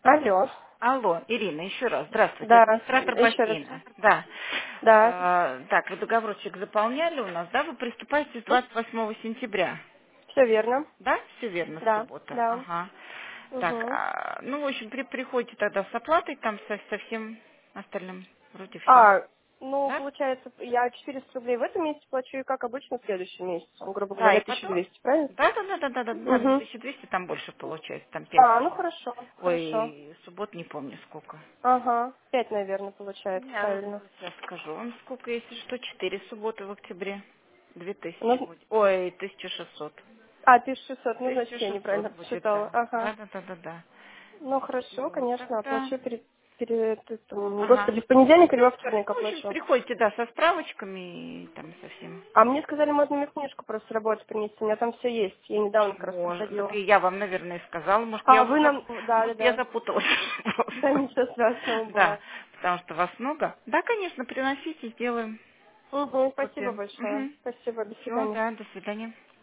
Алло. Алло, Ирина, еще раз. Здравствуйте, Да, администратор еще раз. бассейна. Да. Да, Так, вы договорчик заполняли у нас, да? Вы приступаете с 28 сентября. все верно. Да? Все верно, Да, суббота. да. Ага. Так, Угу. ну, в общем, приходите тогда с оплатой, там со всем остальным. Вроде все. А, ну, Да? получается, я 400 рублей в этом месяце плачу, и как обычно, в следующем месяце. Грубо Да, говоря, и потом... 1200, правильно? Да, на Угу. 2200 там больше получается, там 5. А, ну хорошо, хорошо. Ой, суббот не помню сколько. Ага, 5, наверное, получается, Не, ну, правильно. сейчас скажу вам, сколько, если что, 4 субботы в октябре. 2000 Ну, будет. Ой, 1600. 1600, ну, значит, я 1600 неправильно будет, посчитала. да. Ага. Да. Ну, хорошо, Вот, конечно, тогда... оплачу Ага. господи, в понедельник или во вторник Ну, в общем, оплачу. приходите, да, со справочками и там совсем. А мне сказали, можно мне книжку просто с работы принести, у меня там все есть. Я недавно как раз Можно. Так проходила. и я вам, наверное, и сказала. Может, я А, уже вы нам... Да, да, Может, я да. запуталась Да, просто. ничего страшного Да, было. потому что вас много. Да, конечно, приносите, сделаем Угу, спасибо копию. большое. Спасибо, до Все, свидания. да, до свидания.